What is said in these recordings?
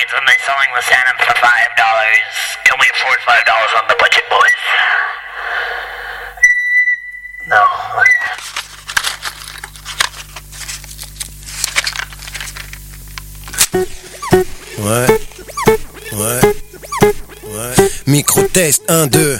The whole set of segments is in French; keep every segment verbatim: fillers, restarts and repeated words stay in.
kids when they're selling the Sanum for five dollars. Can we afford five dollars on the budget, boys? No. Ouais, ouais, ouais. Micro-test un, deux.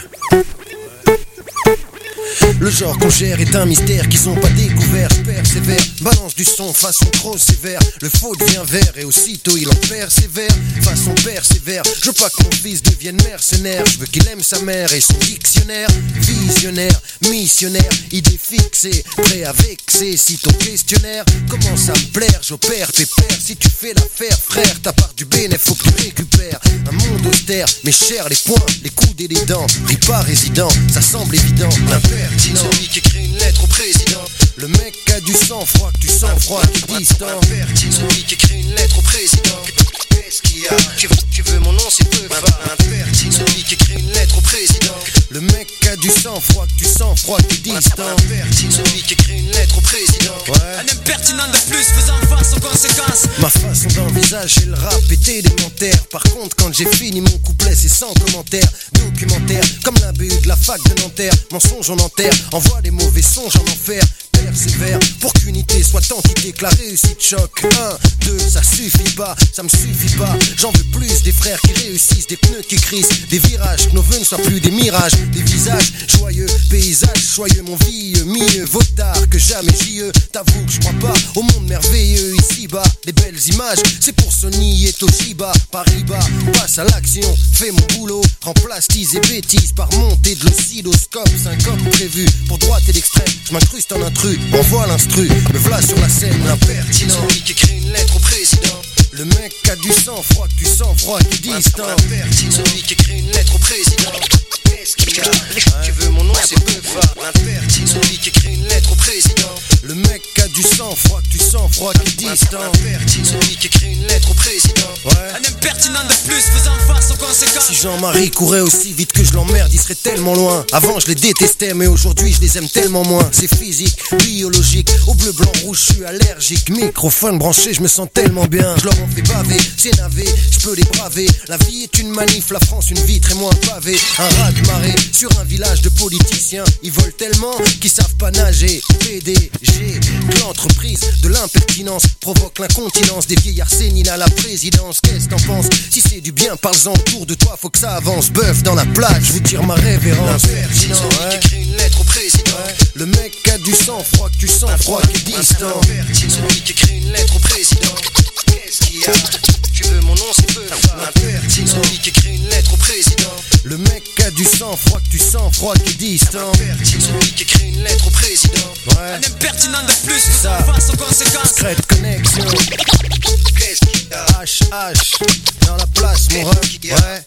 Le genre qu'on gère est un mystère qu'ils ont pas découvert. Je persévère, balance du son façon trop sévère. Le faux devient vert et aussitôt il en persévère. Façon persévère, je veux pas que mon fils devienne mercenaire. Je veux qu'il aime sa mère et son dictionnaire. Visionnaire, missionnaire, idée fixée, prêt à vexer. Si ton questionnaire commence à me plaire, j'opère pépère. Si tu fais l'affaire, frère, ta part du bénéf, faut que tu récupères. Un monde austère, mais cher les poings, les coudes et les dents. Ris pas résident, ça semble évident. L'impertinent, celui qui écrit une lettre au président. Le mec a du sang-froid, que tu sens froid, qui est distant. L'impertinent, celui qui écrit une lettre au président. Qu'est-ce qu'il y a? Tu veux, tu veux mon nom, c'est peu fort. L'impertinent, celui qui écrit une lettre au président. Le mec a du sang-froid, que tu sens froid, qui est distant. L'impertinent, celui qui écrit une lettre au président. Ouais. Un impertinent de plus, faisant face aux conséquences. Ma façon d'envisager le rap est élémentaire. Par contre, quand j'ai fini mon couplet, c'est sans commentaire. Documentaire, comme la B U de la fac de Nanterre. Mensonge en enterre, envoie des mauvais songes en enfer. Persévère, pour qu'unité soit entité, que la réussite choque. Un, deux, ça suffit pas, ça me suffit pas. J'en veux plus des frères qui réussissent, des pneus qui crissent, des virages, que nos vœux ne soient plus des mirages. Des visages joyeux, paysages soyeux, mon vieux, mieux vaut tard que jamais j'y e. T'avoue que je crois pas au monde merveilleux ici-bas. Les belles images, c'est pour Sony et Toshiba. Paris-Bas, passe à l'action, fais mon boulot. Remplace tease et bêtises par montée de l'oscilloscope. Syncope prévu pour droite et l'extrême. Je m'incruste en intrus, envoie l'instru. Me v'là sur la scène, l'impertinent. Celui qui écrit une lettre au président. Le mec a du sang-froid, que tu sens froid, qui est distant. L'impertinent, celui qui écrit une lettre au président. Qu'est-ce qu'il y a? Tu veux mon nom, c'est peu fort. L'impertinent, celui qui écrit une lettre au président. Le mec a du sang-froid, que tu sens froid, qui est distant. L'impertinent, celui qui écrit une lettre au président. Ouais. Un impertinent de plus, faisant face aux conséquences. Si Jean-Marie courait aussi vite que je l'emmerde, il serait tellement loin. Avant je les détestais, mais aujourd'hui je les aime tellement moins. C'est physique, biologique, au bleu, blanc, rouge, je suis allergique. Microphone branché, je me sens tellement bien. Je leur en fais baver, c'est navé, je peux les braver. La vie est une manif, la France une vitre et moi un pavé. Un raz de marée sur un village de politiciens. Ils volent tellement qu'ils savent pas nager. P D G, que l'entreprise de l'impertinence provoque l'incontinence des vieillards séniles à la présidence. Qu'est-ce que t'en penses? Si c'est du bien, parle-en autour de toi, faut que ça avance. Bœuf dans la plaque, je vous tire ma révérence. L'impertinent, celui qui écrit une lettre au président. Ouais. Le mec a du sang-froid, que tu sens froid, qui est distant. L'impertinent, celui qui écrit une lettre au président. Qu'est-ce qu'il y a? Tu veux mon nom, c'est peu fort. L'impertinent, celui qui écrit une lettre au président. Le mec a du sang-froid, que tu sens froid, qui est distant. L'impertinent, celui qui écrit une lettre au président. Ouais. Un impertinent de plus, ça face aux conséquences. Secret connexion. Qu'est-ce qu'il y a? H H dans la place, mon rep. Ouais.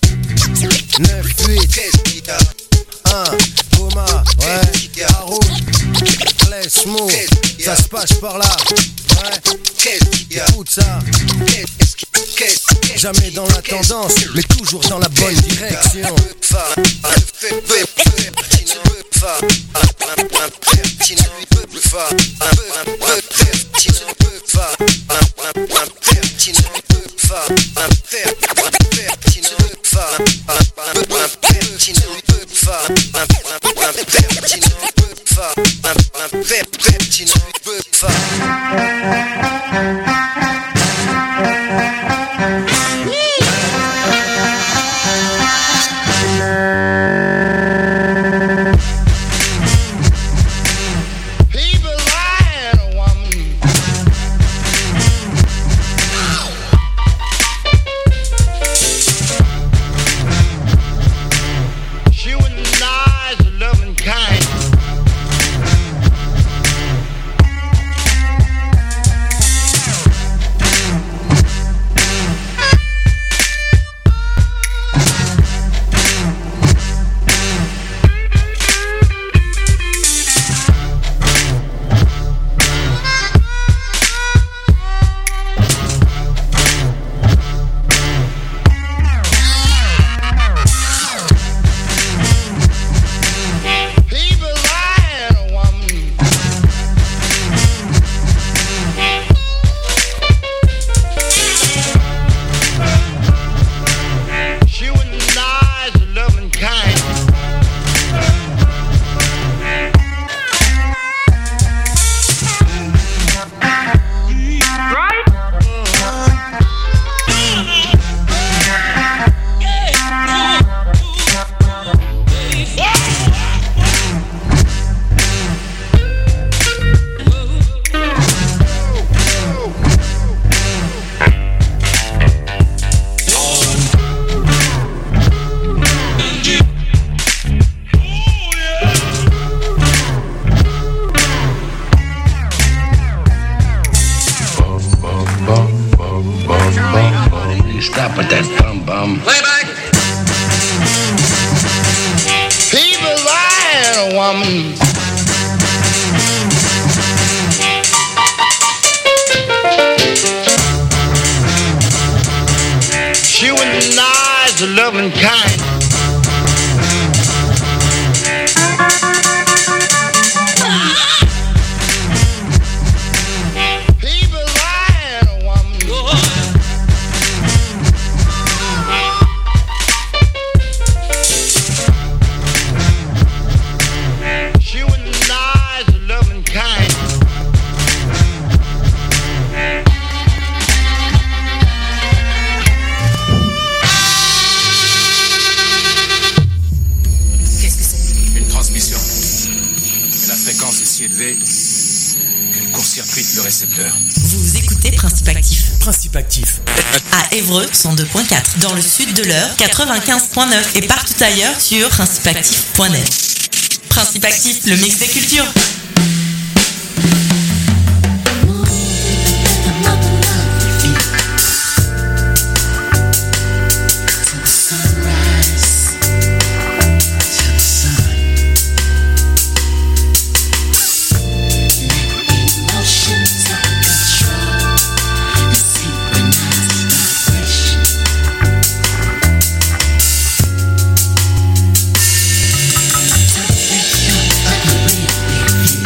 neuf huit. Qu'est-ce qu'il y a? un, coma, ouais, Haroun, laisse mot, ça se passe par là, ouais, écoute ça, jamais dans la tendance, mais toujours dans la bonne direction. You stop with that bum bum. Play back. People lying, a woman. She was nice, loving, kind. People lying, a woman. She was nice, loving, kind. Élevé qu'elle court-circuite le récepteur. Vous écoutez Principe Actif. Principe Actif. À Évreux, cent deux point quatre. Dans le sud de l'Eure, quatre-vingt-quinze point neuf. Et partout ailleurs sur principe actif point net. Principe Actif, le mix des cultures. Take me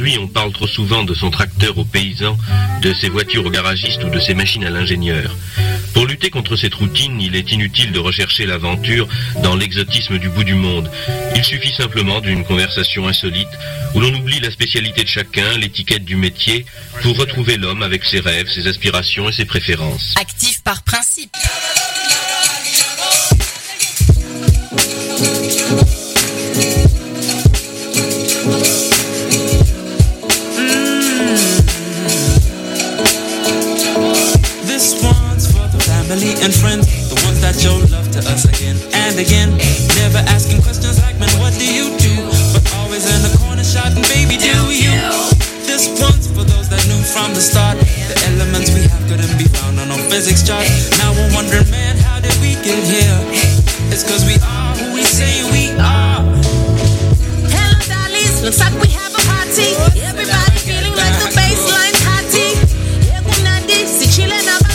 Aujourd'hui, on parle trop souvent de son tracteur aux paysans, de ses voitures aux garagistes ou de ses machines à l'ingénieur. Pour lutter contre cette routine, il est inutile de rechercher l'aventure dans l'exotisme du bout du monde. Il suffit simplement d'une conversation insolite où l'on oublie la spécialité de chacun, l'étiquette du métier, pour retrouver l'homme avec ses rêves, ses aspirations et ses préférences. Actif par principe. Family and friends, the ones that show love to us again and again. Never asking questions like, man, what do you do? But always in the corner shouting, baby, do you? This one's for those that knew from the start. The elements we have couldn't be found on no physics chart. Now we're wondering, man, how did we get here? It's cause we are who we say we are. Hello, dollies, looks like we have a party. Everybody feeling like the bassline's hotty. Yeah, Gunadi, si chillin' up.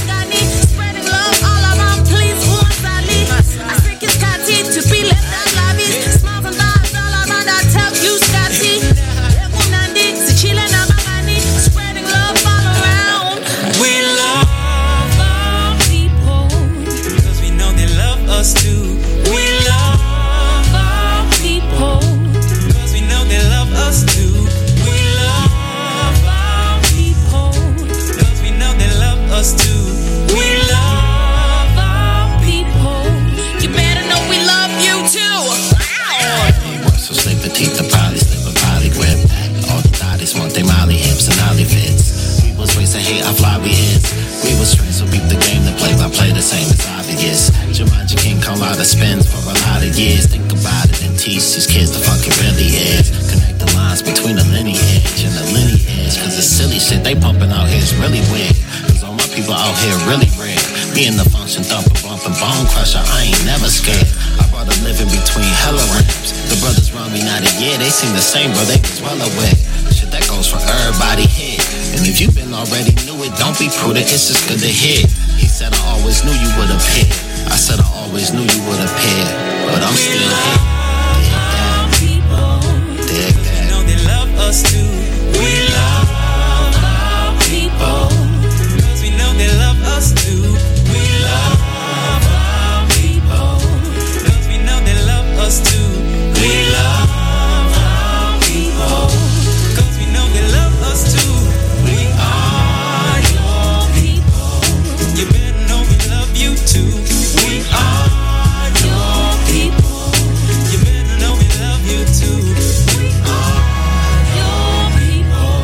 To be left out lobbies, smiles and vibes all around. I tell you, Scotty, Nandi, Sichila, Namagani, spreading love all around. We love our people because we know they love us too. We love our people because we know they love us too. We love our people because we know they love us too. We love our people. You better know we love you too. Wow. So sleep petite, the poly, slip a poly grip. All the thotties want they molly hips and ollie fits. We was raised to hate, I fly, we hits. We was trained, so beat the game to play by play, the same as obvious. Jumanji King come out of spins for a lot of years. Think about it and teach these kids the fuck it really is. Connect the lines between the lineage and the lineage. Cause the silly shit they pumping out here is really weird. Cause all my people out here really rare. Me and the function thumper, bumping bone crusher, I ain't never scared. I brought a living between hella ramps. The brothers around me not a year, they seem the same, bro, they was well aware. Shit that goes for everybody here. And if you been already knew it, don't be prudent, it's just good to hear. He said I always knew you would appear. I said I always knew you would appear. But I'm still here. Dig that. Dig that. We know they love us too. We love our people because we know they love us too. We love our people because we know they love us too. We love our people because we know they love us too. We are your people. You better know we love you too. We are your people. You better know we love you too. We are your people.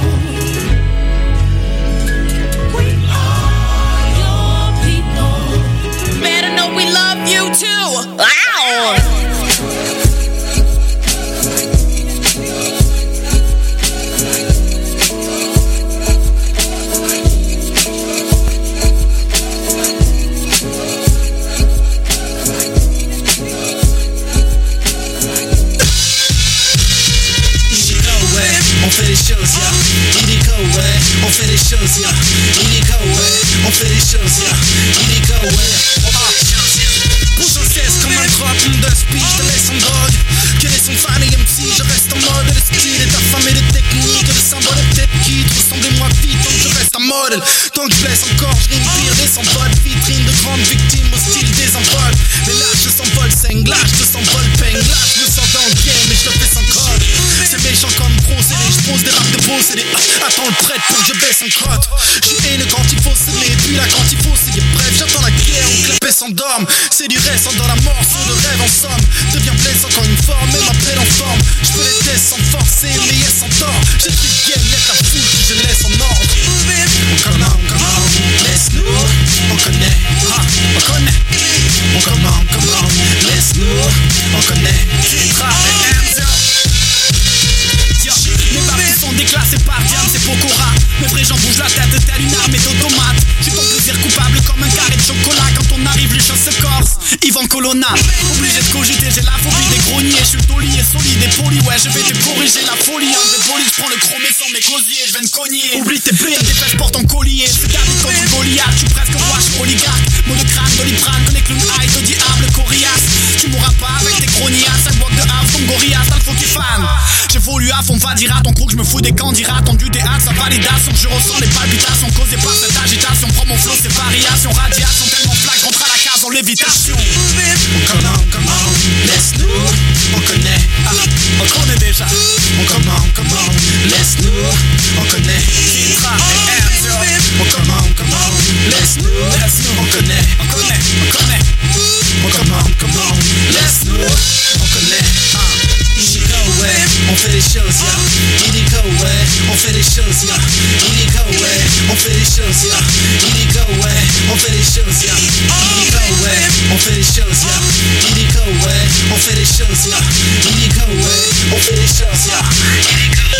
We are your people. Better know we love you too. Wow. On fait les choses, yeah. Illico, ouais. On fait les choses, yeah. Illico, ouais. On fait les choses, yeah. Illico, ouais. Bouge en cesse comme un drop de speed, je te laisse en drogue. Que les sons fan et M C, je reste en mode. Le style est affamé de technique, de symboles de tête qui ressemblez-moi vite, donc je reste un modèle. Tant que je blesse encore, je rime pire des sans-potes. Vitrine de grandes victimes au style des envols. Mais là je sens pas le cinglage, je sens pas le peigne. Là je me sens dans le game et je le fais sans code. C'est méchant comme procédé, je pose des raps de procédé. Attends le prêtre pour que je baisse en crotte. J'suis haineux quand il faut sceller, puis là quand il faut c'est bref. J'attends la guerre où que la paix s'endorme. C'est du reste dans la mort, son de rêve en somme. Devient blessant quand une forme, même après en forme. J'peux les tests sans forcer, mais yes sans tort. J'ai pris le game, laisse la foule, je laisse en ordre. On commence, on commence, laisse-nous. On connaît, ah, on connaît. On commence, on commence, laisse-nous. On connaît, trap et hands up. Mes parties sont déclassées par diable, c'est Pokora. Mes vrais gens bougent la tête telle une armée d'automates. J'suis ton plaisir coupable comme un carré de chocolat. Quand on arrive les choses se corsent, Yvan Colonna. Obligé de cogiter, j'ai la phobie des grogniers. J'suis taulier, solide et poli, ouais je vais te corriger la folie. Un vrai poli, j'prends le chromé sans mes gosiers. J'viens de cogner, oublie tes blés, tes fesses portent en collier. C'est garde comme un Goliath, j'suis presque roi, j'suis oligarque. Mot de crâne, doliprane, connecte le high, au diable, coriace. Tu mourras pas avec tes cronias, cinq blocs de house, ton gorilla, sale faux qui fan. J'évolue j'évolue à fond, va dire à ton crew que je me fous des candidats. Attendu des hâtes, sa validation, je ressens les palpitations causées par cette agitation. Prends mon flow, ces variations, radiation tellement flash, rentre à la case en lévitation. Come on, come on, laisse nous, on connaît, ah, on connaît déjà. On come on, come on, laisse nous, on connaît. Kitra et R, on come on, come on, laisse nous, on connaît, on connaît, on connaît. On come on, come on, laisse nous, on connaît. Illico, ouais, on fait des choses, yeah. Illico, ouais, on fait des choses, yeah. Illico, ouais, on fait des choses, yeah. Illico, ouais, on fait des choses, yeah. Illico, ouais, on fait des choses, yeah. Illico, ouais, on fait des choses, yeah. Illico, ouais, on fait des choses, yeah.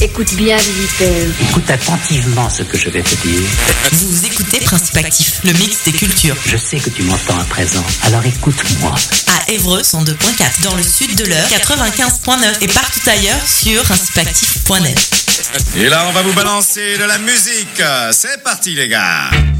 Écoute bien, Vilipel. Écoute attentivement ce que je vais te dire. Vous écoutez Principe Actif, le mix des cultures. Je sais que tu m'entends à présent, alors écoute-moi. À Évreux, cent deux point quatre, dans le sud de l'Eure, quatre-vingt-quinze point neuf et partout ailleurs sur principe actif point net. Et là, on va vous balancer de la musique. C'est parti, les gars.